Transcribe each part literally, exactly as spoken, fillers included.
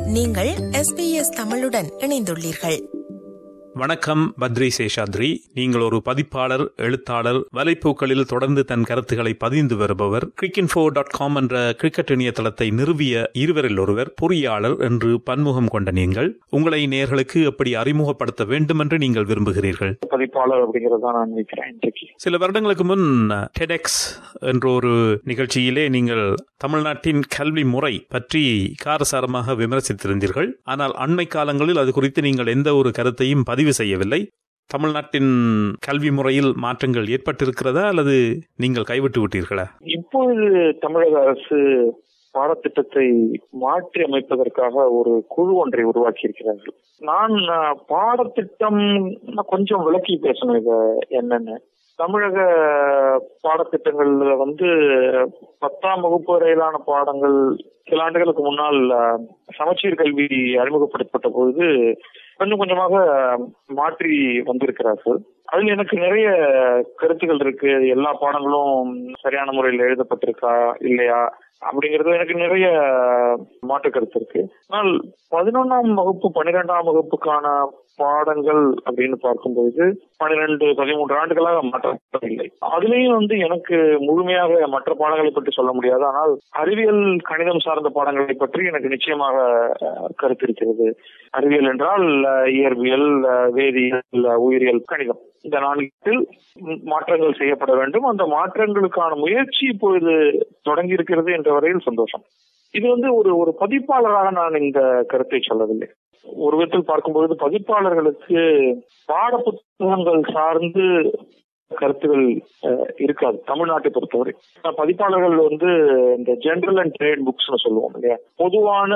நீங்கள் S B S தமிழுடன் இணைந்துள்ளீர்கள். வணக்கம், பத்ரி சேஷாத்ரி. நீங்கள் ஒரு பதிப்பாளர், எழுத்தாளர், வலைப்பூக்களில் தொடர்ந்து தன் கருத்துக்களை பதிந்து வருபவர். கிரிக்கின்ஃபோ டாட் காம் என்ற கிரிக்கெட் இணையதளத்தை நிறுவிய இருவரில் ஒருவர், பொறியாளர் என்று பன்முகம் கொண்ட நீங்கள் உங்களை நேயர்களுக்கு எப்படி அறிமுகப்படுத்த வேண்டும் என்று நீங்கள் விரும்புகிறீர்கள்? பதிப்பாளர் அப்படிங்கறத நான் நினைக்கிறேன். சில வருடங்களுக்கு முன் டெடெக்ஸ் என்ற ஒரு நிகழ்ச்சியிலே நீங்கள் தமிழ்நாட்டின் கல்வி முறை பற்றி காரசாரமாக விமர்சித்திருந்தீர்கள். ஆனால் அண்மை காலங்களில் அது குறித்து நீங்கள் எந்த ஒரு கருத்தையும் பதிவு செய்யவில்லை. தமிழ்நாட்டின் கல்வி முறையில் மாற்றங்கள் ஏற்பட்டிருக்கிறதா அல்லது நீங்கள் கைவிட்டு விட்டீர்களா? இப்பொழுது தமிழக அரசு பாடத்திட்டத்தை மாற்றி அமைப்பதற்காக ஒரு குழு ஒன்றை உருவாக்கி இருக்கிறார்கள். நான் பாடத்திட்டம் கொஞ்சம் விளக்கி பேசணும். இத என்னன்னு, தமிழக பாடத்திட்டங்கள்ல வந்து பத்தாம் வகுப்பு வரையிலான பாடங்கள் சில ஆண்டுகளுக்கு முன்னால் சமச்சீர் கல்வி அறிமுகப்படுத்தப்பட்ட பொழுது கொஞ்சம் கொஞ்சமாக மாற்றி வந்திருக்கிறார்கள். அதுல எனக்கு நிறைய கருத்துக்கள் இருக்கு. எல்லா பாடங்களும் சரியான முறையில் எழுதப்பட்டிருக்கா இல்லையா அப்படிங்கிறது எனக்கு நிறைய மாற்று கருத்து இருக்கு. ஆனால் பதினொன்னாம் வகுப்பு பன்னிரெண்டாம் வகுப்புக்கான பாடங்கள் அப்படின்னு பார்க்கும்போது பன்னிரெண்டு பதிமூன்று ஆண்டுகளாக மாற்றப்படவில்லை. அதுலேயும் வந்து எனக்கு முழுமையாக மற்ற பாடங்களை பற்றி சொல்ல முடியாது. ஆனால் அறிவியல் கணிதம் சார்ந்த பாடங்களை பற்றி எனக்கு நிச்சயமாக கருத்து இருக்கிறது. அறிவியல் என்றால் இயற்பியல், வேதியியல், உயிரியல், கணிதம், இந்த நான்கில் மாற்றங்கள் செய்யப்பட வேண்டும். அந்த மாற்றங்களுக்கான முயற்சி இப்பொழுது தொடங்கி இருக்கிறது என்ற வரையில் சந்தோஷம். இது வந்து ஒரு ஒரு பதிப்பாளராக நான் இந்த கருத்தை சொல்லவில்லை. ஒரு விதத்தில் பார்க்கும்பொழுது பதிப்பாளர்களுக்கு பாட புத்தகங்கள் சார்ந்து கருத்துகள் இருக்காது தமிழ்நாட்டை பொறுத்தவரை. பதிப்பாளர்கள் வந்து இந்த ஜெனரல் அண்ட் ட்ரேட் புக்ஸ் சொல்லுவோம் இல்லையா, பொதுவான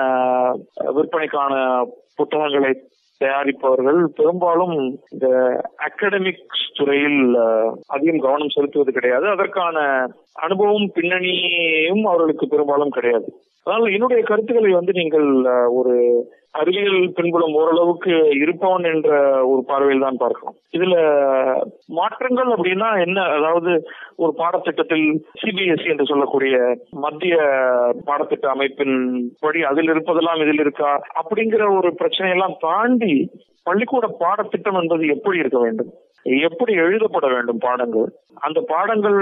விற்பனைக்கான புத்தகங்களை தயாரிப்பவர்கள் பெரும்பாலும் இந்த அகாடமிக்ஸ் துறையில் அதிகம் கவனம் செலுத்துவது கிடையாது. அதற்கான அனுபவம் பின்னணியும் அவர்களுக்கு பெரும்பாலும் கிடையாது. அதனால என்னுடைய கருத்துக்களை வந்து நீங்கள் ஒரு அறிவியல் பின்புலம் ஓரளவுக்கு இருப்பவன் என்ற ஒரு பார்வையில் தான் பார்க்கணும். இதுல மாற்றங்கள் அப்படின்னா என்ன, அதாவது ஒரு பாடத்திட்டத்தில் சிபிஎஸ்இ என்று சொல்லக்கூடிய மத்திய பாடத்திட்ட அமைப்பின் படி அதில் இருப்பதெல்லாம் இதில் இருக்கா அப்படிங்கிற ஒரு பிரச்சனையெல்லாம் தாண்டி பள்ளிக்கூட பாடத்திட்டம் என்பது எப்படி இருக்க வேண்டும், எப்படி எழுதப்பட வேண்டும் பாடங்கள், அந்த பாடங்கள்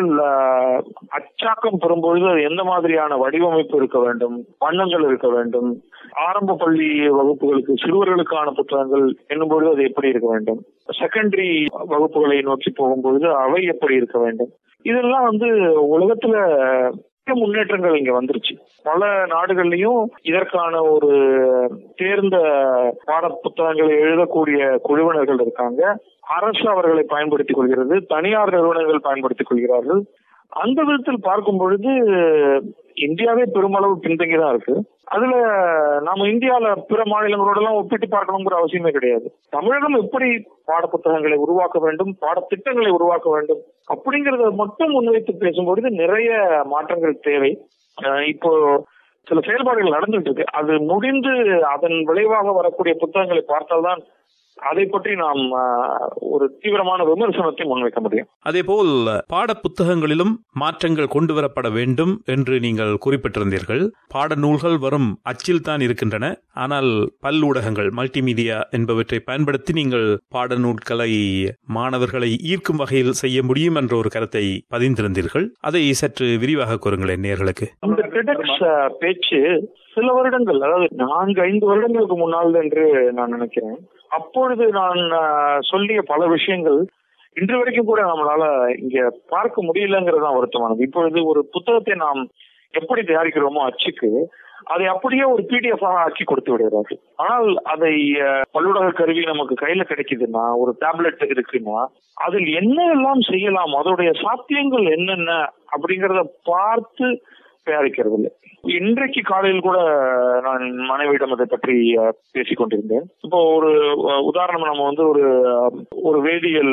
அச்சாக்கம் பெறும்பொழுது அது எந்த மாதிரியான வடிவமைப்பு இருக்க வேண்டும், வண்ணங்கள் இருக்க வேண்டும், ஆரம்ப பள்ளி வகுப்புகளுக்கு சிறுவர்களுக்கான புத்தகங்கள் என்னும்பொழுது அது எப்படி இருக்க வேண்டும், செகண்டரி வகுப்புகளை நோக்கி போகும்பொழுது அவை எப்படி இருக்க வேண்டும், இதெல்லாம் வந்து உலகத்துல முன்னேற்றங்கள் இங்க வந்துருச்சு. பல நாடுகள்லயும் இதற்கான ஒரு தேர்ந்த பாட புத்தகங்களை எழுதக்கூடிய குழுவினர்கள் இருக்காங்க. அரசு அவர்களை பயன்படுத்திக் கொள்கிறது, தனியார் நிறுவனங்கள் பயன்படுத்திக் கொள்கிறார்கள். அந்த விதத்தில் பார்க்கும் பொழுது இந்தியாவே பெருமளவு பின்தங்கிதான் இருக்கு. அதுல நாம இந்தியாவில பிற மாநிலங்களோட எல்லாம் ஒப்பிட்டு பார்க்கணுங்கிற அவசியமே கிடையாது. தமிழகம் எப்படி பாட புத்தகங்களை உருவாக்க வேண்டும், பாடத்திட்டங்களை உருவாக்க வேண்டும் அப்படிங்கறத மட்டும் முன்வைத்து பேசும்பொழுது நிறைய மாற்றங்கள் தேவை. இப்போ சில செயல்பாடுகள் நடந்துட்டு இருக்கு. அது முடிந்து அதன் விளைவாக வரக்கூடிய புத்தகங்களை பார்த்தால்தான் அதை பற்றி நாம் ஒரு தீவிரமான விமர்சனத்தை முன்வைக்க முடியும். அதே போல் பாட புத்தகங்களிலும் மாற்றங்கள் கொண்டு வரப்பட வேண்டும் என்று நீங்கள் குறிப்பிட்டிருந்தீர்கள். பாட நூல்கள் வரும் அச்சில் தான் இருக்கின்றன. ஆனால் பல்லூடகங்கள், மல்டிமீடியா என்பவற்றை பயன்படுத்தி நீங்கள் பாட நூல்களை மாணவர்களை ஈர்க்கும் வகையில் செய்ய முடியும் என்ற ஒரு கருத்தை பதிந்திருந்தீர்கள். அதை சற்று விரிவாக கூறுங்களேன் நேயர்களுக்கு. இந்த டெடெக்ஸ் பேச்சு சில வருடங்கள், அதாவது நான்கு ஐந்து வருடங்களுக்கு முன்னால் என்று நான் நினைக்கிறேன். அப்பொழுது நான் சொல்லிய பல விஷயங்கள் இன்று வரைக்கும் கூட நம்மளால இங்க பார்க்க முடியலங்கிறதான் வருத்தமானது. இப்பொழுது ஒரு புத்தகத்தை நாம் எப்படி தயாரிக்கிறோமோ அச்சுக்கு, அதை அப்படியே ஒரு பிடிஎஃப் ஆக்கி கொடுத்து விடுகிறார்கள். ஆனால் அதை பல்லுலக கருவி நமக்கு கையில கிடைக்குதுன்னா, ஒரு டேப்லெட் இருக்குன்னா, அதில் என்ன எல்லாம் செய்யலாம், அதோடைய சாத்தியங்கள் என்னென்ன அப்படிங்கறத பார்த்து தயாரிக்கிறது இல்லை. இன்றைக்கு காலையில் கூட நான் மனைவியிடம் அதை பற்றி பேசிக் கொண்டிருந்தேன். இப்போ ஒரு உதாரணம், நம்ம வந்து ஒரு ஒரு வேதியியல்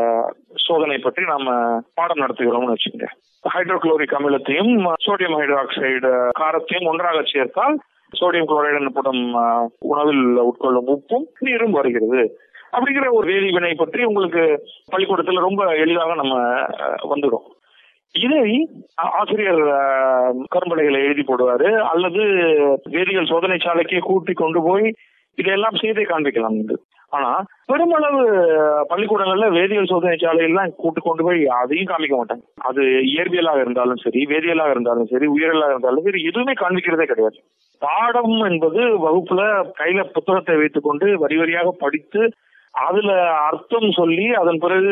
சோதனை பற்றி நாம பாடம் நடத்துகிறோம்னு வச்சுக்கோங்க. ஹைட்ரோகுளோரிக் அமிலத்தையும் சோடியம் ஹைட்ராக்சைடு காரத்தையும் ஒன்றாக சேர்த்தால் சோடியம் குளோரைடு எனப்படும் உணவில் உட்கொள்ளும் உப்பும் நீரும் வருகிறது அப்படிங்கிற ஒரு வேதி வினை பற்றி உங்களுக்கு பள்ளிக்கூடத்துல ரொம்ப எளிதாக நம்ம வந்துடும். இதை ஆசிரியர் கரும்பலைகளை எழுதி போடுவாரு, அல்லது வேதியியல் சோதனை சாலைக்கே கூட்டி கொண்டு போய் இதையெல்லாம் செய்தே காண்பிக்கலாம். ஆனா பெருமளவு பள்ளிக்கூடங்கள்ல வேதியியல் சோதனை சாலையெல்லாம் கூட்டு கொண்டு போய் அதையும் காமிக்க மாட்டாங்க. அது இயற்பியலாக இருந்தாலும் சரி, வேதியியலாக இருந்தாலும் சரி, உயிரியலாக இருந்தாலும் சரி, எதுவுமே காண்பிக்கிறதே கிடையாது. பாடம் என்பது வகுப்புல கையில புத்தகத்தை வைத்துக் கொண்டு வரி வரியாக படித்து அதுல அர்த்தம் சொல்லி அதன் பிறகு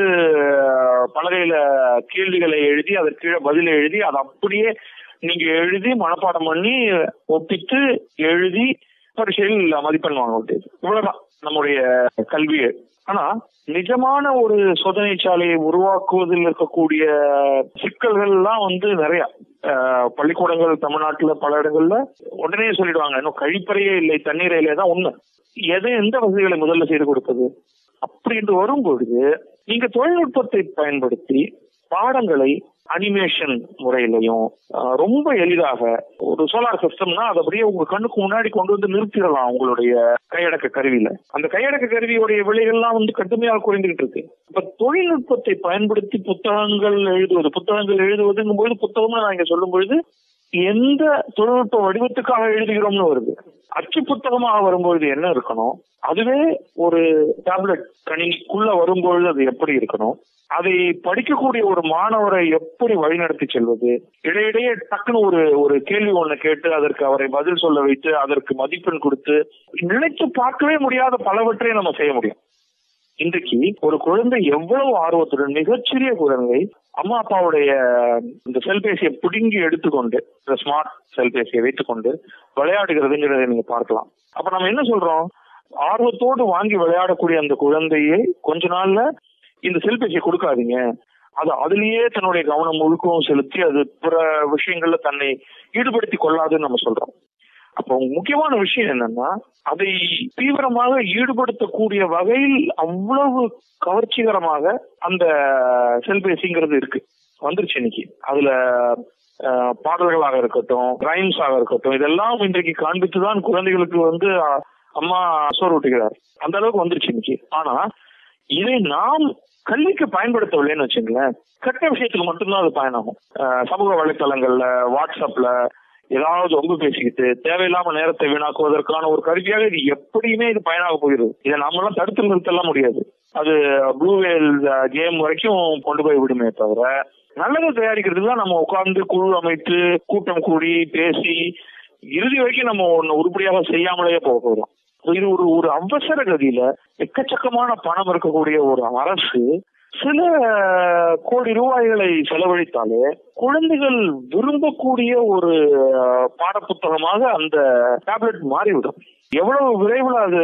பலகையில கேள்விகளை எழுதி அதற்கு கீழே பதில எழுதி அதை அப்படியே நீங்க எழுதி மனப்பாடம் பண்ணி ஒப்பிட்டு எழுதி பரீட்சையில் மதிப்பெண் வாங்க வேண்டியது. இவ்வளவுதான் நம்முடைய கல்வி. ஆனா நிஜமான ஒரு சோதனை சாலையை உருவாக்குவதில் இருக்கக்கூடிய சிக்கல்கள் எல்லாம் வந்து நிறைய. பள்ளிக்கூடங்கள் தமிழ்நாட்டுல பல இடங்கள்ல உடனே சொல்லிடுவாங்க, இன்னும் கழிப்பறையே இல்லை, தண்ணீரையிலே தான் உண்மை. எதை எந்த வசதிகளை முதல்ல செய்து கொடுப்பது அப்படி என்று வரும்பொழுது நீங்க தொழில்நுட்பத்தை பயன்படுத்தி பாடங்களை அனிமேஷன் முறையிலையும் ரொம்ப எளிதாக ஒரு சோலார் சிஸ்டம்னா அது அப்படியே உங்க கண்ணுக்கு முன்னாடி கொண்டு வந்து நிறுத்திடலாம். உங்களுடைய கையடக்க கருவியில அந்த கையடக்க கருவியுடைய விலைகள்லாம் வந்து கடுமையாக குறைந்துகிட்டு இருக்கு. இப்ப தொழில்நுட்பத்தை பயன்படுத்தி புத்தகங்கள் எழுதுவது புத்தகங்கள் எழுதுவதுங்கும் போது புத்தகம்னு நான் இங்க சொல்லும் பொழுது எந்த தொழில்நுட்ப வடிவத்துக்காக எழுதுகிறோம்னு வருது. அச்சு புத்தகமாக வரும்பொழுது என்ன இருக்கணும், அதுவே ஒரு டேப்லெட் கணினிக்குள்ள வரும்பொழுது அது எப்படி இருக்கணும், அதை படிக்கக்கூடிய ஒரு மாணவரை எப்படி வழிநடத்தி செல்வது, இடையிடையே டக்குன்னு ஒரு ஒரு கேள்வி ஒண்ணு கேட்டு அதற்கு அவரை பதில் சொல்ல வைத்து அதற்கு மதிப்பெண் கொடுத்து நினைத்து பார்க்கவே முடியாத பலவற்றை நம்ம செய்ய முடியும். இன்றைக்கு ஒரு குழந்தை எவ்வளவு ஆர்வத்துடன் மிகச்சிறிய குழந்தை அம்மா அப்பாவுடைய இந்த செல்பேசியை பிடுங்கி எடுத்துக்கொண்டு இந்த ஸ்மார்ட் செல்பேசியை வைத்துக் கொண்டு விளையாடுகிறதுங்கிறத நீங்க பார்க்கலாம். அப்ப நம்ம என்ன சொல்றோம், ஆர்வத்தோடு வாங்கி விளையாடக்கூடிய அந்த குழந்தையை கொஞ்ச நாள்ல இந்த செல்பேசியை கொடுக்காதீங்க, அது அதுலயே தன்னுடைய கவனம் முழுக்கவும் செலுத்தி அது பிற விஷயங்கள்ல தன்னை ஈடுபடுத்தி கொள்ளாதுன்னு நம்ம சொல்றோம். அப்போ முக்கியமான விஷயம் என்னன்னா, அதை தீவிரமாக ஈடுபடுத்தக்கூடிய வகையில் அவ்வளவு கவர்ச்சிகரமாக அந்த செல்பேசிங்கிறது இருக்கு வந்துருச்சு இன்னைக்கு. அதுல பாடல்களாக இருக்கட்டும், ரைம்ஸ் ஆக இருக்கட்டும், இதெல்லாம் இன்றைக்கு காண்பித்துதான் குழந்தைகளுக்கு வந்து அம்மா சோறு ஊட்டுகிறார். அந்த அளவுக்கு வந்துருச்சு இன்னைக்கு. ஆனா இதை நாம் கல்விக்கு பயன்படுத்தவில்லைன்னு வச்சுங்களேன், கெட்ட விஷயத்துக்கு மட்டும்தான் அது பயனாகும். சமூக வலைத்தளங்கள்ல, வாட்ஸ்அப்ல ஏதாவது ஒன்று பேசிக்கிட்டு தேவையில்லாம நேரத்தை வீணாக்குவதற்கான ஒரு கருவியாக இது எப்படியுமே இது பயனாக போகிறது. இதை நாமெல்லாம் தடுத்து நிறுத்தலாம் முடியாது. அது ப்ளூ வேல் கேம் வரைக்கும் கொண்டு போய் விடுமே தவிர நல்லதை தயாரிக்கிறதுக்கு தான் நம்ம உட்கார்ந்து குழு அமைத்து கூட்டம் கூடி பேசி இறுதி வரைக்கும் நம்ம ஒன்னு உருப்படியாக செய்யாமலேயே போக போகிறோம். இது ஒரு ஒரு அவசர கதியில எக்கச்சக்கமான பணம் இருக்கக்கூடிய ஒரு அரசு சில கோடி ரூபாய்களை செலவழித்தாலே குழந்தைகள் விரும்பக்கூடிய ஒரு பாடப்புத்தகமாக அந்த டேப்லெட் மாறிவிடும். எவ்வளவு விரைவில் அது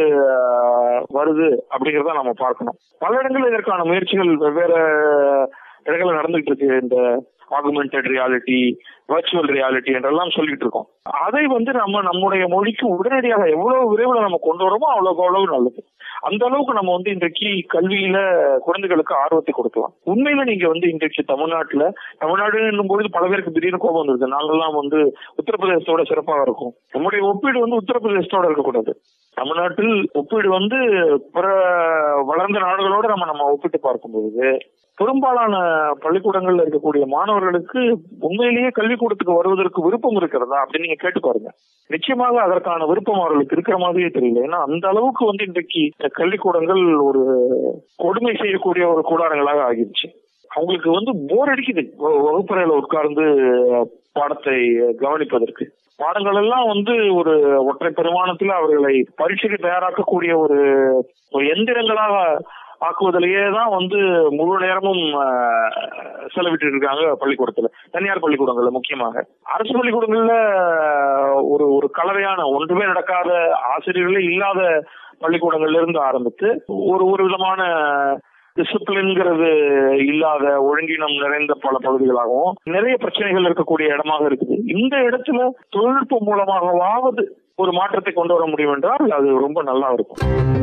வருது அப்படிங்கறத நம்ம பார்க்கணும். பல இடங்களில் இதற்கான முயற்சிகள் வெவ்வேறு இடங்கள்ல நடந்துட்டு இருக்கு. இந்த ஆகுமெண்டட் ரியாலிட்டி, வர்ச்சுவல் ரியாலிட்டி என்றெல்லாம் சொல்லிட்டு இருக்கோம். அதை வந்து நம்ம நம்முடைய மொழிக்கு உடனடியாக எவ்வளவு விரைவில் நம்ம கொண்டு வரோமோ அவ்வளவு அவ்வளவு நல்லது. அந்த அளவுக்கு நம்ம வந்து இன்றைக்கு கல்வியில குழந்தைகளுக்கு ஆர்வத்தை கொடுக்கலாம். உண்மையில நீங்க வந்து இன்றைக்கு தமிழ்நாட்டுல தமிழ்நாடு என்னும் பொழுது பல பேருக்கு திடீர்னு கோபம் வந்துருது. நாங்கெல்லாம் வந்து உத்தரப்பிரதேசத்தோட சிறப்பாக இருக்கும். நம்முடைய ஒப்பீடு வந்து உத்தரப்பிரதேசத்தோட இருக்கக்கூடாது. தமிழ்நாட்டில் ஒப்பீடு வந்து பிற வளர்ந்த நாடுகளோட நம்ம நம்ம ஒப்பிட்டு பார்க்கும்போது பெரும்பாலான பள்ளிக்கூடங்கள்ல இருக்கக்கூடிய மாணவர்களுக்கு உண்மையிலேயே கல்விக்கூடத்துக்கு வருவதற்கு விருப்பம் இருக்கிறதா அப்படின்னு நீங்க கேட்டு பாருங்க. நிச்சயமாக அதற்கான விருப்பம் அவர்களுக்கு இருக்கிற மாதிரியே தெரியல. ஏன்னா அந்த அளவுக்கு வந்து இன்றைக்கு கல்விக்கூடங்கள் ஒரு கொடுமை செய்யக்கூடிய ஒரு கூடாரங்களாக ஆகிடுச்சு. அவங்களுக்கு வந்து போர் அடிக்குது வகுப்பறையில உட்கார்ந்து பாடத்தை கவனிப்பதற்கு. பாடங்கள் எல்லாம் வந்து ஒரு ஒற்றை பெருமானத்துல அவர்களை பரீட்சைக்கு தயாராக்கக்கூடிய ஒரு எந்திரங்களாக ஆக்குவதிலேயே தான் வந்து முழு நேரமும் செலவிட்டு இருக்காங்க பள்ளிக்கூடத்துல, தனியார் பள்ளிக்கூடங்கள்ல முக்கியமாக. அரசு பள்ளிக்கூடங்கள்ல ஒரு ஒரு கலவையான ஒன்றுமே நடக்காத ஆசிரியர்களே இல்லாத பள்ளிக்கூடங்கள்ல இருந்து ஆரம்பித்து ஒரு ஒரு விதமான டிசிப்ளின்ங்கிறது இல்லாத ஒழுங்கினம் நிறைந்த பல பகுதிகளாகவும் நிறைய பிரச்சனைகள் இருக்கக்கூடிய இடமாக இருக்குது. இந்த இடத்துல தொழில்நுட்பம் மூலமாகவாவது ஒரு மாற்றத்தை கொண்டு வர முடியும் என்றால் அது ரொம்ப நல்லா இருக்கும்.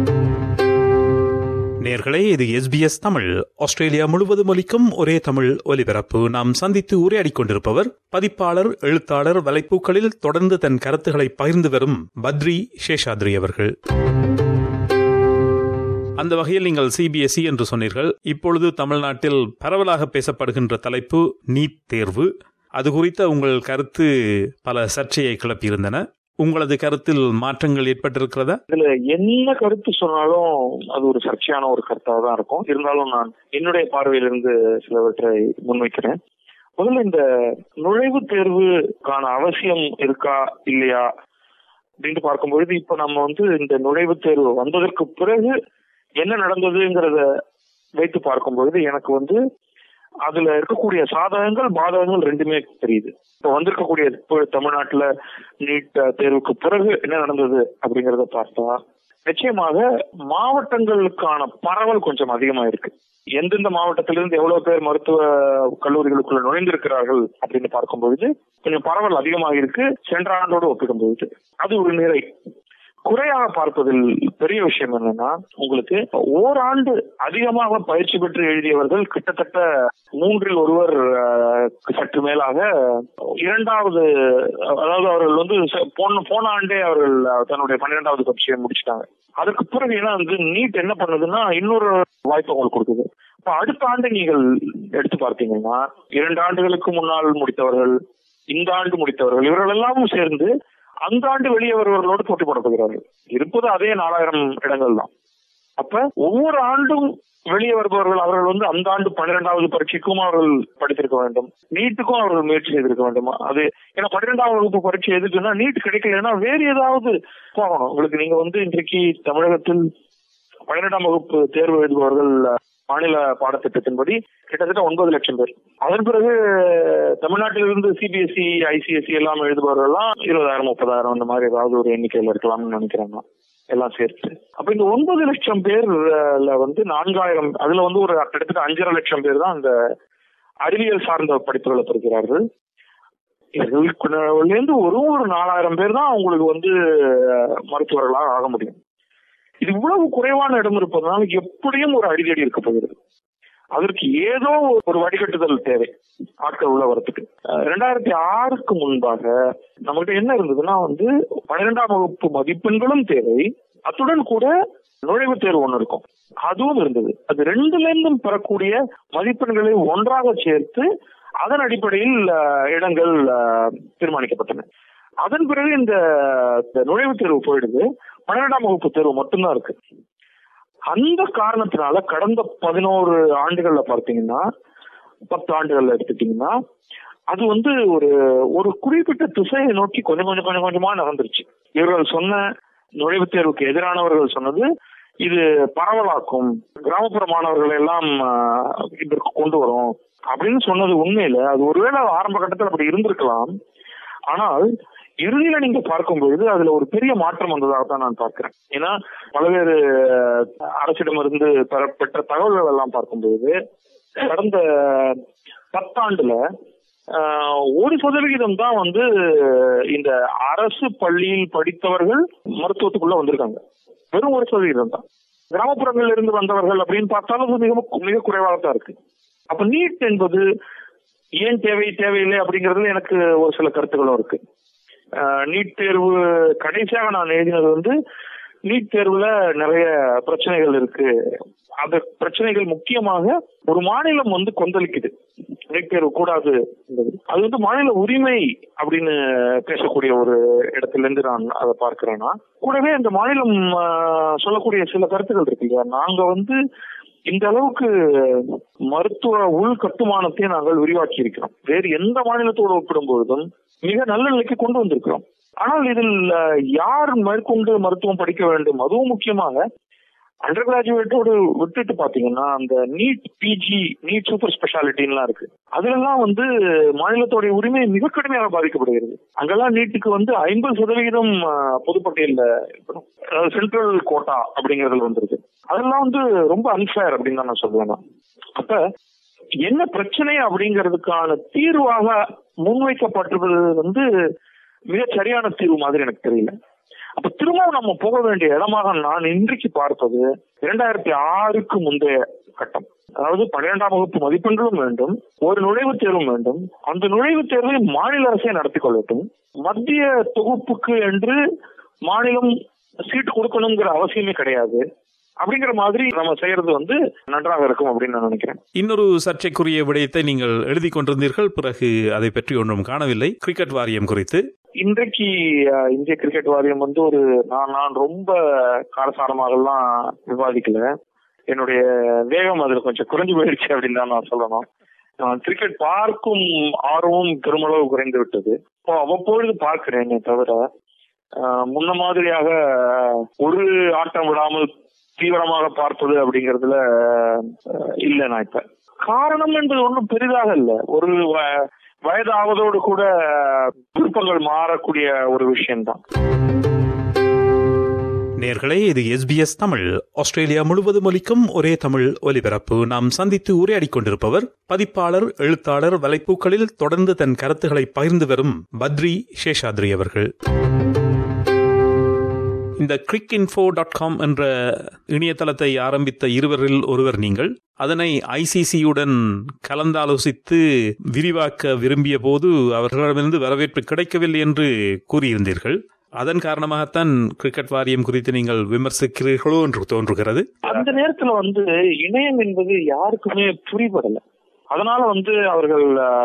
நேயர்களே, இது S B S Tamil, Australia முழுவதும் ஒலிக்கும் ஒரே தமிழ் ஒலிபரப்பு. நாம் சந்தித்து உரையாடிக் கொண்டிருப்பவர் பதிப்பாளர், எழுத்தாளர், வலைப்பூக்களில் தொடர்ந்து தன் கருத்துக்களை பகிர்ந்து வரும் பத்ரி சேஷாத்ரி அவர்கள். அந்த வகையில் நீங்கள் சிபிஎஸ்இ என்று சொன்னீர்கள். இப்பொழுது தமிழ்நாட்டில் பரவலாக பேசப்படுகின்ற தலைப்பு நீட் தேர்வு. அது குறித்த உங்கள் கருத்து பல சர்ச்சையை கிளப்பியிருந்தன. உங்களது கருத்தில் மாற்றங்கள் ஏற்பட்டிருக்கிறதா? இதுல என்ன கருத்து சொன்னாலும் அது ஒரு சர்ச்சையான ஒரு கருத்தாக தான் இருக்கும். இருந்தாலும் நான் என்னுடைய பார்வையிலிருந்து சிலவற்றை முன்வைக்கிறேன். முதல்ல இந்த நுழைவுத் தேர்வுக்கான அவசியம் இருக்கா இல்லையா அப்படின்னு பார்க்கும்பொழுது, இப்ப நம்ம வந்து இந்த நுழைவுத் தேர்வு வந்ததற்கு பிறகு என்ன நடந்ததுங்கிறத வைத்து பார்க்கும்பொழுது எனக்கு வந்து அதுல இருக்கக்கூடிய சாதகங்கள் பாதகங்கள் ரெண்டுமே தெரியுது. இப்ப வந்திருக்கக்கூடிய தமிழ்நாட்டுல நீட் தேர்வுக்கு பிறகு என்ன நடந்தது அப்படிங்கறத பார்த்தா நிச்சயமாக மாவட்டங்களுக்கான பரவல் கொஞ்சம் அதிகமா இருக்கு. எந்தெந்த மாவட்டத்திலிருந்து எவ்வளவு பேர் மருத்துவ கல்லூரிகளுக்குள்ள நுழைந்திருக்கிறார்கள் அப்படின்னு பார்க்கும்பொழுது கொஞ்சம் பரவல் அதிகமாக இருக்கு சென்ற ஆண்டோடு ஒப்பிடும்பொழுது. அது ஒரு நிறை. குறையாக பார்ப்பதில் பெரிய விஷயம் என்னன்னா, உங்களுக்கு ஓராண்டு அதிகமாக பயிற்சி பெற்று எழுதியவர்கள் கிட்டத்தட்ட மூன்றில் ஒருவர் சற்று மேலாக இரண்டாவது, அதாவது அவர்கள் வந்து போன போன ஆண்டே அவர்கள் தன்னுடைய பன்னிரெண்டாவது பரீட்சையை முடிச்சுட்டாங்க. அதுக்கு பிறகு ஏன்னா வந்து நீட் என்ன பண்ணுதுன்னா இன்னொரு வாய்ப்பு உங்களுக்கு கொடுக்குது. இப்ப அடுத்த ஆண்டு நீங்கள் எடுத்து பார்த்தீங்கன்னா இரண்டு ஆண்டுகளுக்கு முன்னால் முடித்தவர்கள், இந்த ஆண்டு முடித்தவர்கள், இவர்கள் எல்லாமும் சேர்ந்து அந்த ஆண்டு வெளியே வருவர்களோடு போட்டி போடப்படுகிறார்கள். இருப்பது அதே நாலாயிரம் இடங்கள் தான். அப்ப ஒவ்வொரு ஆண்டும் வெளியே வருபவர்கள் அவர்கள் வந்து அந்த ஆண்டு பன்னிரெண்டாவது பரீட்சைக்கும் அவர்கள் படித்திருக்க வேண்டும், நீட்டுக்கும் அவர்கள் முயற்சி செய்திருக்க வேண்டும். அது ஏன்னா பன்னிரெண்டாம் வகுப்பு பரீட்சை எதுக்குன்னா நீட் கிடைக்கலன்னா வேறு ஏதாவது போகணும். உங்களுக்கு நீங்க வந்து இன்றைக்கு தமிழகத்தில் பன்னிரெண்டாம் வகுப்பு தேர்வு எழுதுபவர்கள் மாநில பாடத்திட்டத்தின்படி கிட்டத்தட்ட ஒன்பது லட்சம் பேர். அதன் பிறகு தமிழ்நாட்டிலிருந்து சிபிஎஸ்இ ஐசிஎஸ்இ எல்லாம் எழுதுபவர்கள் எல்லாம் இருபதாயிரம் முப்பதாயிரம் இந்த மாதிரி ஏதாவது ஒரு எண்ணிக்கையில இருக்கலாம்னு நினைக்கிறாங்க எல்லாம் சேர்த்து. அப்ப இந்த ஒன்பது லட்சம் பேர்ல வந்து நான்காயிரம், அதுல வந்து ஒரு கிட்டத்தட்ட அஞ்சரை லட்சம் பேர் தான் இந்த அறிவியல் சார்ந்த படிப்புகளை படிக்கிறார்கள். இவர்களுக்கு ஒரு ஒரு நாலாயிரம் பேர் தான் அவங்களுக்கு வந்து மருத்துவர்களாக ஆக முடியும். இது இவ்வளவு குறைவான இடம் இருப்பதனால எப்படியும் ஒரு அடிதடி இருக்க போகிறது. அதற்கு ஏதோ ஒரு வடிகட்டுதல் தேவை ஆட்கள் உள்ள வரத்துக்கு. இரண்டாயிரத்தி ஆறுக்கு முன்பாக நம்மகிட்ட என்ன இருந்ததுன்னா வந்து பன்னிரெண்டாம் வகுப்பு மதிப்பெண்களும் தேவை, அத்துடன் கூட நுழைவுத் தேர்வு ஒண்ணு இருக்கும், அதுவும் இருந்தது. அது ரெண்டுல இருந்தும் பெறக்கூடிய மதிப்பெண்களை ஒன்றாக சேர்த்து அதன் அடிப்படையில் இடங்கள் தீர்மானிக்கப்பட்டன. அதன் பிறகு இந்த நுழைவுத் தேர்வு போயிடுது, பன்னிரெண்டாம் வகுப்பு தேர்வு மட்டும்தான் இருக்கு. அந்த காரணத்தினால கடந்த பதினோரு ஆண்டுகள்ல பார்த்தீங்கன்னா, பத்து ஆண்டுகள்ல எடுத்துட்டீங்கன்னா அது வந்து ஒரு ஒரு குறிப்பிட்ட திசையை நோக்கி கொஞ்சம் கொஞ்சம் கொஞ்சம் கொஞ்சமா நடந்துருச்சு. இவர்கள் சொன்ன நுழைவுத் தேர்வுக்கு எதிரானவர்கள் சொன்னது இது பரவலாக்கும், கிராமப்புற மாணவர்கள் எல்லாம் இதற்கு கொண்டு வரும் அப்படின்னு சொன்னது உண்மையில அது ஒருவேளை ஆரம்ப கட்டத்தில் அப்படி இருந்திருக்கலாம். ஆனால் இறுதியில நீங்க பார்க்கும்பொழுது அதுல ஒரு பெரிய மாற்றம் வந்ததாக தான் நான் பார்க்கிறேன். ஏன்னா பல்வேறு அரசிடமிருந்து பெற்ற தகவல்கள் எல்லாம் பார்க்கும்பொழுது கடந்த பத்தாண்டுல ஒரு சதவிகிதம் தான் வந்து இந்த அரசு பள்ளியில் படித்தவர்கள் மருத்துவத்துக்குள்ள வந்திருக்காங்க. வெறும் ஒரு சதவிகிதம் தான். கிராமப்புறங்களில் இருந்து வந்தவர்கள் அப்படின்னு பார்த்தாலும் மிக மிக குறைவாகத்தான் இருக்கு. அப்ப நீட் என்பது ஏன் தேவை தேவையில்லை அப்படிங்கறதுல எனக்கு ஒரு சில கருத்துக்களும் இருக்கு. நீட் தேர்வு கடைசியாக நான் எழுதினது வந்து நீட் தேர்வுல நிறைய பிரச்சனைகள் இருக்கு. அந்த பிரச்சனைகள் முக்கியமாக ஒரு மாநிலம் வந்து கொந்தளிக்குது நீட் தேர்வு கூடாது, அது வந்து மாநில உரிமை அப்படின்னு பேசக்கூடிய ஒரு இடத்துல இருந்து நான் அதை பார்க்கிறேன்னா, கூடவே இந்த மாநிலம் சொல்லக்கூடிய சில கருத்துக்கள் இருக்கு இல்லையா, நாங்க வந்து இந்த அளவுக்கு மருத்துவ உள் கட்டுமானத்தை நாங்கள் விரிவாக்கி இருக்கிறோம், வேறு எந்த மாநிலத்தோடு ஒப்பிடும் பொழுதும் மிக நல்ல நிலைக்கு கொண்டு வந்திருக்கிறோம். ஆனால் இதில் யார் மேற்கொண்டு மருத்துவம் படிக்க வேண்டும், அதுவும் முக்கியமாக அண்டர் கிராஜுவேட்டோடு விட்டுட்டு பாத்தீங்கன்னா அந்த நீட் பிஜி, நீட் சூப்பர் ஸ்பெஷாலிட்டின்லாம் இருக்கு, அதுலெல்லாம் வந்து மாநிலத்தோடைய உரிமை மிக கடுமையாக பாதிக்கப்படுகிறது. அங்கெல்லாம் நீட்டுக்கு வந்து ஐம்பது சதவிகிதம் பொதுப்பட்டியல்ல இருக்கணும், அதாவது சென்ட்ரல் கோட்டா அப்படிங்கறதுல வந்துருக்கு. அதெல்லாம் வந்து ரொம்ப அன்ஃபேர் அப்படின்னு தான் நான் சொல்லுவேன். அப்ப என்ன பிரச்சனை அப்படிங்கிறதுக்கான தீர்வாக முன்வைக்கப்பட்டிருப்பது வந்து மிக சரியான தீர்வு மாதிரி எனக்கு தெரியல. அப்ப திரும்பவும் நம்ம போக வேண்டிய இடமாக நான் இன்றைக்கு பார்ப்பது இரண்டாயிரத்தி ஆறுக்கு முந்தைய கட்டம். அதாவது பன்னிரெண்டாம் வகுப்பு மதிப்பெண்களும் வேண்டும், ஒரு நுழைவுத் தேர்வும் வேண்டும். அந்த நுழைவுத் தேர்வை மாநில அரசே நடத்தி கொள்ளட்டும். மத்திய தொகுப்புக்கு என்று மாநிலம் சீட்டு கொடுக்கணுங்கிற அவசியமே கிடையாது. அப்படிங்கிற மாதிரி நம்ம செய்யறது வந்து நன்றாக இருக்கும் அப்படின்னு நான் நினைக்கிறேன். இன்னொரு சர்ச்சைக்குரிய விடயத்தை நீங்கள் எழுதி கொண்டிருந்தீர்கள், பிறகு அதை பற்றி ஒன்றும் காணவில்லை. கிரிக்கெட் வாரியம் குறித்து இன்றைக்கு இந்திய கிரிக்கெட் வாரியம் வந்து ஒரு நான் நான் ரொம்ப காரசாரமாக எல்லாம் விவாதிக்கல. என்னுடைய வேகம் அதுல கொஞ்சம் குறைஞ்சு போயிடுச்சு அப்படின்னு தான் நான் சொல்லணும். கிரிக்கெட் பார்க்கும் ஆர்வம் பெருமளவு குறைந்து விட்டது. இப்போ அவ்வப்பொழுது பார்க்கிறேனே தவிர முன்ன மாதிரியாக ஒரு ஆட்டம் விடாமல் தீவிரமாக பார்ப்பது அப்படிங்கறதுல இல்ல. நான் இப்ப காரணம் என்பது ஒன்றும் பெரிதாக இல்ல. ஒரு வயதாவதோடு கூட விருப்பங்கள் மாறக்கூடிய ஒரு விஷயம்தான். நேர்களே, இது S B S Tamil, Australia முழுவதும் ஒலிக்கும் ஒரே தமிழ் ஒலிபரப்பு. நாம் சந்தித்து உரையாடிக் கொண்டிருப்பவர் பதிப்பாளர், எழுத்தாளர், வலைப்பூக்களில் தொடர்ந்து தன் கருத்துக்களை பகிர்ந்து வரும் பத்ரி சேஷாத்ரி அவர்கள். இந்த கிரிக் இன்ஃபோ டாட் காம் என்ற இணையதளத்தை ஆரம்பித்த இருவரில் ஒருவர் நீங்கள். அதனை ஐசிசியுடன் கலந்தாலோசித்து விரிவாக்க விரும்பிய போது அவர்களிடமிருந்து வரவேற்பு கிடைக்கவில்லை என்று கூறியிருந்தீர்கள். அதன் காரணமாகத்தான் கிரிக்கெட் வாரியம் குறித்து நீங்கள் விமர்சிக்கிறீர்களோ என்று தோன்றுகிறது. அந்த நேரத்துல வந்து இணையம் என்பது யாருக்குமே புரிபடல. அதனால வந்து அவர்கள்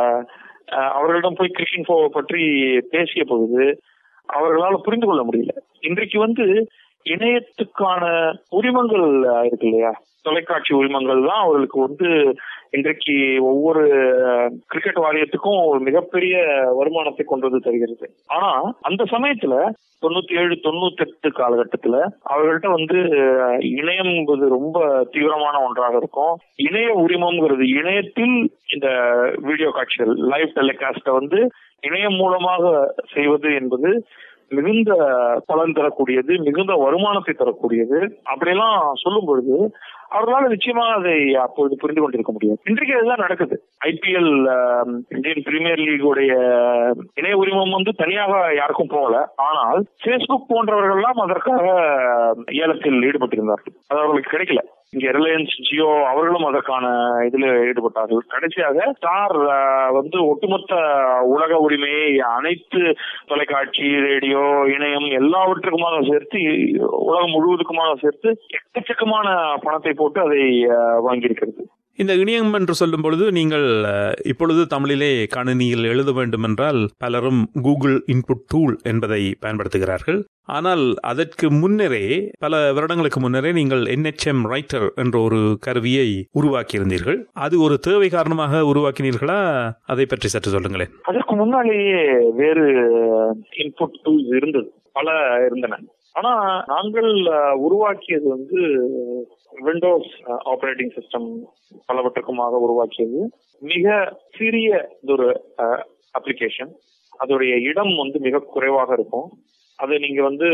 அவர்களிடம் போய் கிரிக் இன்ஃபோ பற்றி பேசிய பொழுது அவர்களால் புரிந்து கொள்ள முடியல. இன்றைக்கு வந்து இணையத்துக்கான உரிமங்கள் இருக்கு இல்லையா, தொலைக்காட்சி உரிமங்கள் தான் அவர்களுக்கு வந்து இன்றைக்கு ஒவ்வொரு கிரிக்கெட் வாரியத்துக்கும் ஒரு மிகப்பெரிய வருமானத்தை கொண்டு வந்து தருகிறது. ஆனா அந்த சமயத்துல தொண்ணூத்தி ஏழு தொண்ணூத்தி எட்டு காலகட்டத்துல அவர்கள்ட்ட வந்து இணையம் என்பது ரொம்ப தீவிரமான ஒன்றாக இருக்கும். இணைய உரிமம்ங்கிறது இணையத்தில் இந்த வீடியோ காட்சிகள் லைவ் டெலிகாஸ்ட வந்து இணையம் மூலமாக செய்வது என்பது மிகுந்த பலன் தரக்கூடியது, மிகுந்த வருமானத்தை தரக்கூடியது. அப்படியெல்லாம் சொல்லும் பொழுது அவர்களால் நிச்சயமாக அதை அப்பொழுது புரிந்து கொண்டிருக்க முடியும். இன்றைக்கு அதுதான் நடக்குது. ஐபிஎல் இந்தியன் பிரீமியர் லீக் உடைய இணைய உரிமம் வந்து தனியாக யாருக்கும் போகல. ஆனால் பேஸ்புக் போன்றவர்கள் எல்லாம் அதற்காக ஏலத்தில் ஈடுபட்டிருந்தார்கள். அது அவர்களுக்கு கிடைக்கல. இங்க ரிலையன்ஸ், ஜியோ அவர்களும் அதற்கான இதுல ஈடுபட்டார்கள். கடைசியாக ஸ்டார் வந்து ஒட்டுமொத்த உலக உரிமையை அனைத்து தொலைக்காட்சி, ரேடியோ, இணையம் எல்லாவற்றுக்குமாக சேர்த்து உலகம் முழுவதுக்குமாக சேர்த்து எக்கச்சக்கமான பணத்தை போட்டு அதை வாங்கியிருக்கிறது. இந்த இணையம் என்று சொல்லும் பொழுது நீங்கள் இப்பொழுது தமிழிலே கணினியில் எழுத வேண்டும் என்றால் பலரும் கூகுள் இன்புட் டூல் என்பதை பயன்படுத்துகிறார்கள். ஆனால் அதற்கு முன்னரே, பல வருடங்களுக்கு முன்னரே நீங்கள் என் எச் எம் ரைட்டர் என்ற ஒரு கருவியை உருவாக்கியிருந்தீர்கள். அது ஒரு தேவை காரணமாக உருவாக்கினீர்களா? அதை பற்றி சற்று சொல்லுங்களேன். அதற்கு முன்னாலேயே வேறு இன்புட் டூல்ஸ் இருந்தது, பல இருந்தன. ஆனா நாங்கள் உருவாக்கியது வந்து விண்டோஸ் ஆபரேட்டிங் சிஸ்டம் பலவற்றுக்குமாக உருவாக்கியது. மிக சிறிய ஒரு அப்ளிகேஷன். அதோடைய இடம் வந்து மிக குறைவாக இருக்கும். அது நீங்க வந்து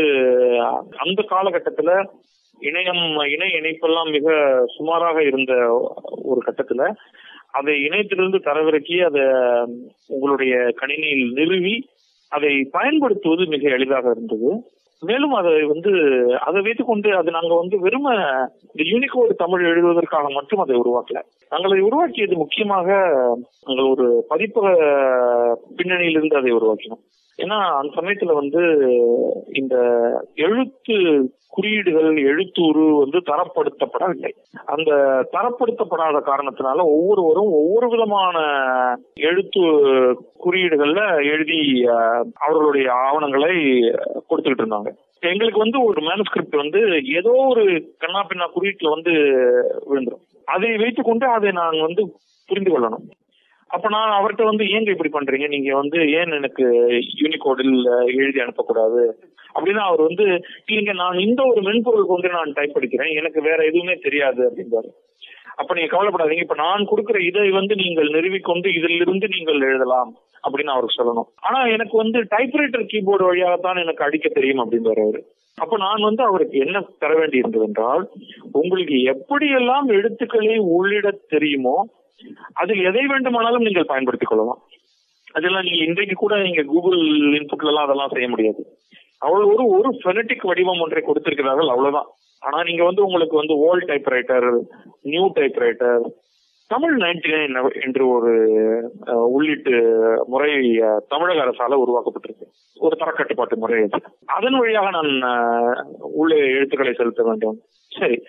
அந்த காலகட்டத்துல இணையம் இணைய இணைப்பெல்லாம் மிக சுமாராக இருந்த ஒரு கட்டத்துல அதை இணையத்திலிருந்து தரவிறக்கி அதை உங்களுடைய கணினியில் நிறுவி அதை பயன்படுத்துவது மிக எளிதாக இருந்தது. மேலும் அதை வந்து அதை வைத்துக் கொண்டு அது நாங்க வந்து வெறும இந்த யூனிகோடு தமிழ் எழுதுவதற்காக மட்டும் அதை உருவாக்கல. நாங்கள் அதை உருவாக்கியது முக்கியமாக நாங்கள் ஒரு பதிப்பக பின்னணியிலிருந்து அதை உருவாக்கினோம். ஏன்னா அந்த சமயத்துல வந்து இந்த எழுத்து குறியீடுகள், எழுத்துரு வந்து தரப்படுத்தப்படவில்லை. அந்த தரப்படுத்தப்படாத காரணத்தினால ஒவ்வொருவரும் ஒவ்வொரு விதமான எழுத்து குறியீடுகள்ல எழுதி அவர்களுடைய ஆவணங்களை கொடுத்துக்கிட்டு இருந்தாங்க. எங்களுக்கு வந்து ஒரு மேனுஸ்கிரிப்ட் வந்து ஏதோ ஒரு கண்ணா பின்னா குறியீட்டுல வந்து விழுந்துரும். அதை வைத்துக் கொண்டு அதை நான் வந்து புரிந்து கொள்ளணும். அப்ப நான் அவர்கிட்ட வந்து ஏங்க இப்படி பண்றீங்க, நீங்க வந்து ஏன் எனக்கு யூனிகோடில் எழுதி அனுப்பக்கூடாது அப்படின்னா அவர் வந்து இல்லைங்க, நான் இந்த ஒரு மென்பொருள் கொண்டு நான் டைப் படிக்கிறேன், எனக்கு வேற எதுவுமே தெரியாது அப்படின்றாரு. அப்ப நீங்க கவலைப்படாதீங்க, இப்ப நான் கொடுக்குற இதை வந்து நீங்கள் நிறுவிக்கொண்டு இதிலிருந்து நீங்கள் எழுதலாம் அப்படின்னு அவருக்கு சொல்லணும். ஆனா எனக்கு வந்து டைப்ரைட்டர் கீபோர்டு வழியாகத்தான் எனக்கு அடிக்க தெரியும் அப்படின்னு அவரு. அப்ப நான் வந்து அவருக்கு என்ன தர வேண்டி இருந்தது என்றால், உங்களுக்கு எப்படியெல்லாம் எழுத்துக்களை உள்ளிட தெரியுமோ அதில் எதை வேண்டுமானாலும் நீங்கள் பயன்படுத்திக் கொள்ளலாம். அதெல்லாம் நீங்க இன்றைக்கு கூட நீங்க கூகுள் இன்புட்ல எல்லாம் அதெல்லாம் செய்ய முடியாது. அவ்வளவு ஒரு ஒரு ஃபெனட்டிக் வடிவம் ஒன்றை கொடுத்திருக்கிறார்கள், அவ்வளவுதான். ஆனா நீங்க வந்து உங்களுக்கு வந்து old typewriter, new typewriter, Tamil ninety nine என்று ஒரு உள்ளீட்டு முறை தமிழக அரசால உருவாக்கப்பட்டிருக்கு. ஒரு தரக்கட்டுப்பாட்டு முறை. அதன் வழியாக நான் உள்ளே எழுத்துக்களை செலுத்த வேண்டும். சரி,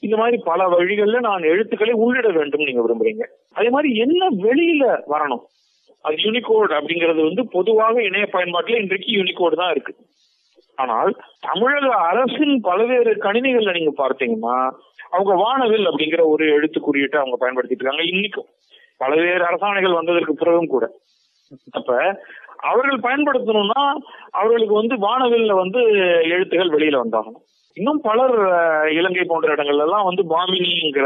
இந்த மாதிரி பல வழிகள்ல நான் எழுத்துக்களை உள்ளிட வேண்டும் நீங்க விரும்புறீங்க. அதே மாதிரி என்ன வெளியில வரணும், அது யூனிகோட் அப்படிங்கிறது வந்து பொதுவாக இணைய பயன்பாட்டுல இன்றைக்கு யூனிகோடு தான் இருக்கு. ஆனால் தமிழக அரசின் பல்வேறு கணினிகள்ல நீங்க பார்த்தீங்கன்னா அவங்க வானவில் அப்படிங்கிற ஒரு எழுத்து குறியீட்டை அவங்க பயன்படுத்திட்டு இருக்காங்க இன்னைக்கும், பல்வேறு அரசாணைகள் வந்ததற்கு பிறகும் கூட. அப்ப அவர்கள் பயன்படுத்தணும்னா அவர்களுக்கு வந்து வானவில்ல வந்து எழுத்துகள் வெளியில வந்தாகணும். இன்னும் பலர் இலங்கை போன்ற இடங்கள்ல எல்லாம் வந்து பாமினிங்கிற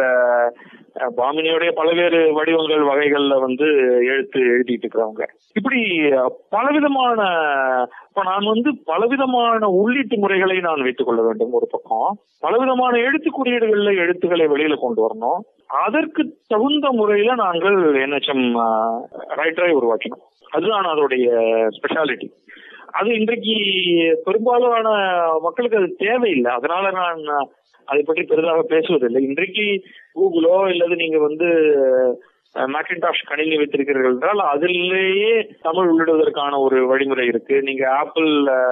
பாமினியோடைய பல்வேறு வடிவங்கள் வகைகள்ல வந்து எழுத்து எழுதிட்டு இருக்கிறவங்க. இப்படி பலவிதமான இப்ப நான் வந்து பலவிதமான உள்ளீட்டு முறைகளை நான் வைத்துக் கொள்ள வேண்டும். ஒரு பக்கம் பலவிதமான எழுத்து குறியீடுகள்ல எழுத்துக்களை வெளியில கொண்டு வரணும். அதற்கு தகுந்த முறையில நாங்கள் என்எச்எம் ரைட்டரை உருவாக்கினோம். அதுதான் அதோடைய ஸ்பெஷாலிட்டி. அது இன்றைக்கு பெரும்பாலான மக்களுக்கு அது தேவையில்லை. அதனால நான் அதை பற்றி பெரிதாக பேசுவதில்லை. இன்றைக்கு கூகுளோ இல்லது நீங்க வந்து மேக்கின்டாஷ் கணினி வைத்திருக்கிறீர்கள் என்றால் அதிலேயே தமிழ் உள்ளிடுவதற்கான ஒரு வழிமுறை இருக்கு. நீங்க Apple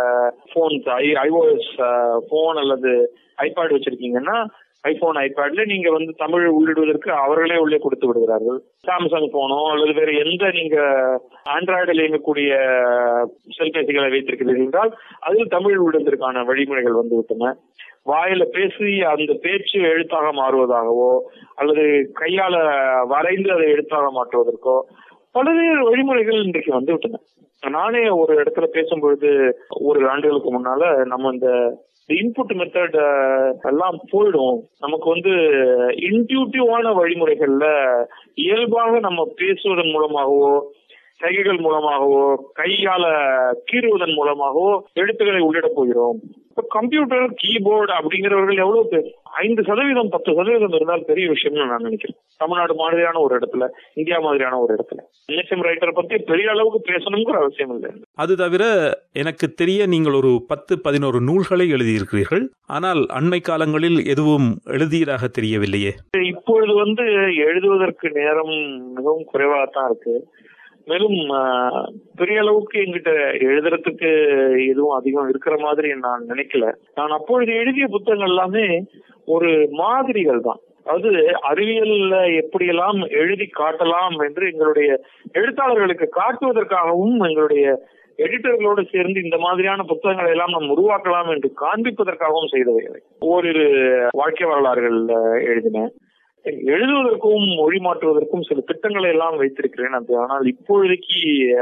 phones I iOS phone அல்லது ஐபேட் வச்சிருக்கீங்கன்னா ஐபோன் ஐபேட்ல நீங்க வந்து தமிழ் உள்ளிடுவதற்கு அவர்களே உள்ளே கொடுத்து விடுகிறார்கள். சாம்சங் போனோ அல்லது வேற எந்த நீங்க ஆண்ட்ராய்டில் இயங்கக்கூடிய செல்பேசிகளை வைத்திருக்கிறீர்கள் என்றால் அதில் தமிழ் உள்ளிடுவதற்கான வழிமுறைகள் வந்து விட்டன. வாயில பேசி அந்த பேச்சு எழுத்தாக மாறுவதாகவோ அல்லது கையால வரைந்து அதை எழுத்தாக மாற்றுவதற்கோ பல்வேறு வழிமுறைகள் இன்றைக்கு வந்து விட்டன. நானே ஒரு இடத்துல பேசும்பொழுது ஒரு ஆண்டுகளுக்கு முன்னால நம்ம இந்த இன்புட் மெத்தட் எல்லாம் போயிடும், நமக்கு வந்து இன்ட்யூட்டிவான வழிமுறைகள்ல இயல்பாக நம்ம பேசுவதன் மூலமாகவோ சைகைகள் மூலமாகவோ கையால கீறுவதன் மூலமாகவோ எழுத்துக்களை உள்ளிட போகிறோம். இப்ப கம்ப்யூட்டர் கீபோர்டு அப்படிங்கிறவர்கள் எவ்வளவு பேர், ஐந்து சதவீதம் பத்து சதவீதம் இருந்தால் பெரிய விஷயம்னு நான் நினைக்கிறேன். தமிழ்நாடு மாதிரியான ஒரு இடத்துல, இந்தியா மாதிரியான ஒரு இடத்துல என்எச்எம் ரைட்டர் பத்தி பெரிய அளவுக்கு பேசணுங்கிற அவசியம் இல்லை. அது தவிர எனக்கு தெரிய நீங்கள் ஒரு பத்து பதினோரு நூல்களை எழுதியிருக்கிறீர்கள். ஆனால் அண்மை காலங்களில் எதுவும் எழுதியதாக தெரியவில்லையே. இப்பொழுது வந்து எழுதுவதற்கு நேரம் மிகவும் குறைவாகத்தான் இருக்கு. மேலும் பெரிய அளவுக்கு எங்கிட்ட எழுதுறதுக்கு எதுவும் அதிகம் இருக்கிற மாதிரி நான் நினைக்கல. நான் அப்பொழுது எழுதிய புத்தகங்கள் எல்லாமே ஒரு மாதிரிகள் தான். அதாவது அறிவியல்ல எப்படியெல்லாம் எழுதி காட்டலாம் என்று எங்களுடைய எழுத்தாளர்களுக்கு காட்டுவதற்காகவும் எங்களுடைய எடிட்டர்களோடு சேர்ந்து இந்த மாதிரியான புத்தகங்களை எல்லாம் நாம் உருவாக்கலாம் என்று காண்பிப்பதற்காகவும் செய்தவை. ஓரிரு வாழ்க்கை வரலாறுகள் எழுதினேன். எழுதுவதற்கும் மொழி மாற்றுவதற்கும் சில திட்டங்களை எல்லாம் வைத்திருக்கிறேன். அது ஆனால் இப்பொழுதைக்கு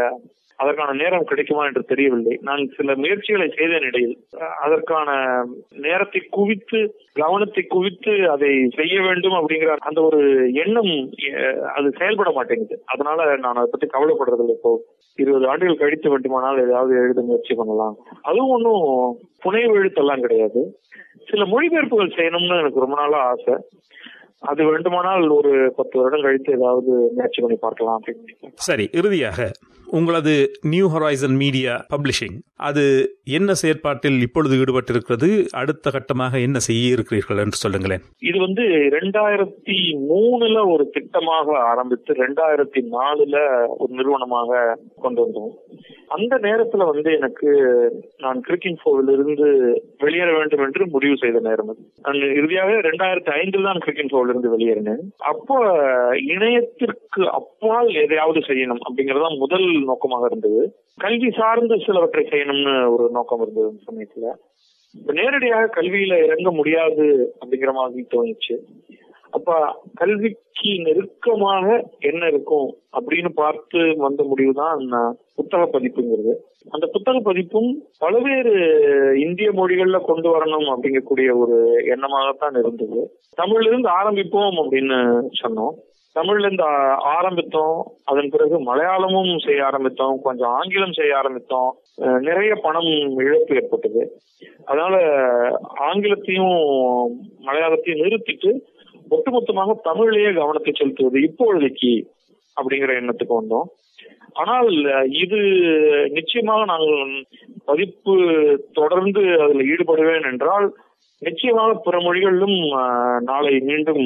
அதற்கான நேரம் கிடைக்குமா என்று தெரியவில்லை. நான் சில முயற்சிகளை செய்தேன் இடையில். அதற்கான நேரத்தை குவித்து கவனத்தை குவித்து அதை செய்ய வேண்டும் அப்படிங்கிற அந்த ஒரு எண்ணம் அது செயல்பட மாட்டேங்குது. அதனால நான் அதை பத்தி கவலைப்படுறதில்லை. இப்போ இருபது ஆண்டுகள் கழித்து வேண்டுமானால் ஏதாவது எழுத முயற்சி பண்ணலாம். அதுவும் ஒன்றும் புனைவு எழுத்தெல்லாம் கிடையாது. சில மொழிபெயர்ப்புகள் செய்யணும்னு எனக்கு ரொம்ப நாளா ஆசை. அது வேண்டுமானால் ஒரு பத்து வருடம் கழித்து ஏதாவது முயற்சி பண்ணி பார்க்கலாம் அப்படின்னு. சரி, இறுதியாக உங்களது நியூ ஹொரைசன் மீடியா பப்ளிஷிங் அது என்ன செயற்பாட்டில் இப்பொழுது ஈடுபட்டிருக்கிறது, அடுத்த கட்டமாக என்ன செய்ய இருக்கிறீர்கள் என்று சொல்லுங்களேன். இது வந்து ரெண்டாயிரத்தி மூணுல ஒரு திட்டமாக ஆரம்பித்து ரெண்டாயிரத்தி நாலுல ஒரு நிறுவனமாக கொண்டு வந்தோம். அந்த நேரத்துல வந்து எனக்கு நான் கிரிக்கின்ஃபோவில் இருந்து வெளியேற வேண்டும் என்று முடிவு செய்த நேரம் அது. நான் இறுதியாக ரெண்டாயிரத்தி ஐந்தில் தான் கிரிக்கின்ஃபோவில் இருந்து வெளியேறினேன். அப்போ இணையத்திற்கு அப்பால் எதையாவது செய்யணும் அப்படிங்கறதான் முதல் நோக்கமாக இருந்தது. கல்வி சார்ந்து சிலவற்றை செய்யணும்னு ஒரு நோக்கம் இருந்தது அந்த சமயத்துல. நேரடியாக கல்வியில இறங்க முடியாது அப்படிங்கிற மாதிரி தோணுச்சு. அப்ப கல்விக்கு நெருக்கமாக என்ன இருக்கும் அப்படின்னு பார்த்து வந்த முடிவுதான் புத்தக பதிப்புங்கிறது. அந்த புத்தக பதிப்பும் பல்வேறு இந்திய மொழிகள்ல கொண்டு வரணும் அப்படிங்கக்கூடிய ஒரு எண்ணமாகத்தான் இருந்தது. தமிழ்ல இருந்து ஆரம்பிப்போம் அப்படின்னு சொன்னோம். தமிழ்ல இருந்து ஆரம்பித்தோம். அதன் பிறகு மலையாளமும் செய்ய ஆரம்பித்தோம், கொஞ்சம் ஆங்கிலம் செய்ய ஆரம்பித்தோம். நிறைய பணம் இழப்பு ஏற்பட்டது. அதனால ஆங்கிலத்தையும் மலையாளத்தையும் நிறுத்திட்டு ஒட்டுமொத்தமாக தமிழிலேயே கவனத்தை செலுத்துவது இப்பொழுதைக்கு அப்படிங்கிற எண்ணத்துக்கு வந்தோம். ஆனால் இது நிச்சயமாக நாங்கள் பதிப்பு தொடர்ந்து அதில் ஈடுபடுவேன் என்றால் நிச்சயமாக பிற மொழிகளிலும் நாளை மீண்டும்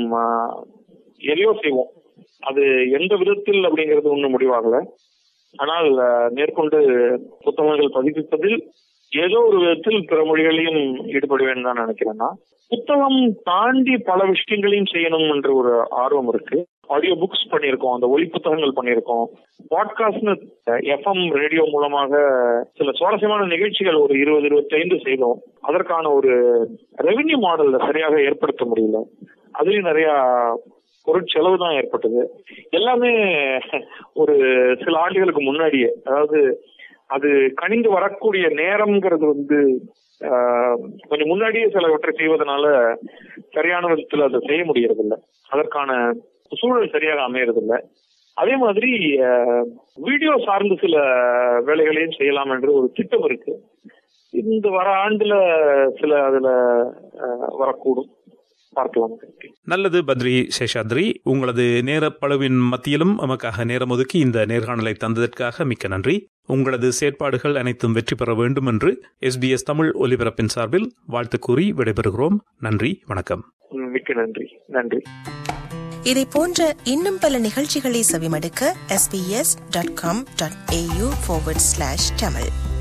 எதையோ செய்வோம். அது எந்த விதத்தில் அப்படிங்கிறது ஒன்றும் முடிவாகல. ஆனால் மேற்கொண்டு புத்தகங்கள் பதிப்பிப்பதில் ஏதோ ஒரு விதத்தில் பிற மொழிகளையும் ஈடுபடுவேன்னு தான் நினைக்கிறேன்னா. புத்தகம் தாண்டி பல விஷயங்களையும் செய்யணும் என்ற ஒரு ஆர்வம் இருக்கு. ஆடியோ புக்ஸ் பண்ணியிருக்கோம், அந்த ஒலி புத்தகங்கள் பண்ணியிருக்கோம், பாட்காஸ்ட்னு எஃப்எம் ரேடியோ மூலமாக சில சுவாரஸ்யமான நிகழ்ச்சிகள் ஒரு இருபது இருபத்தி ஐந்து செய்தோம். அதற்கான ஒரு ரெவென்யூ மாடல் சரியாக ஏற்படுத்த முடியல. அதுலயும் நிறைய பொருட்செலவு தான் ஏற்பட்டது. எல்லாமே ஒரு சில ஆண்டுகளுக்கு முன்னாடியே, அதாவது அது கணிந்து வரக்கூடிய நேரம்ங்கிறது வந்து கொஞ்சம் முன்னாடியே சிலவற்றை செய்வதனால சரியான விதத்தில் அதை செய்ய முடியறதில்லை, அதற்கான சூழல் சரியாக அமையறதில்லை. அதே மாதிரி வீடியோ சார்ந்து சில வேலைகளையும் செய்யலாம் என்று ஒரு திட்டம் இருக்கு. இந்த வர ஆண்டுல சில அதுல வரக்கூடும், பார்க்கலாம். நல்லது பத்ரி சேஷாத்ரி, உங்களது நேரப்பளவின் மத்தியிலும் நமக்காக நேரம் ஒதுக்கி இந்த நேர்காணலை தந்ததற்காக மிக்க நன்றி. உங்களது செயற்பாடுகள் அனைத்தும் வெற்றி பெற வேண்டும் என்று எஸ்பிஎஸ் தமிழ் ஒலிபரப்பின் சார்பில் வாழ்த்து கூறி விடைபெறுகிறோம். நன்றி, வணக்கம். மிக்க நன்றி. நன்றி. இதை போன்ற இன்னும் பல நிகழ்ச்சிகளை செவிமடுக்க SBS dot com dot AU forward slash Tamil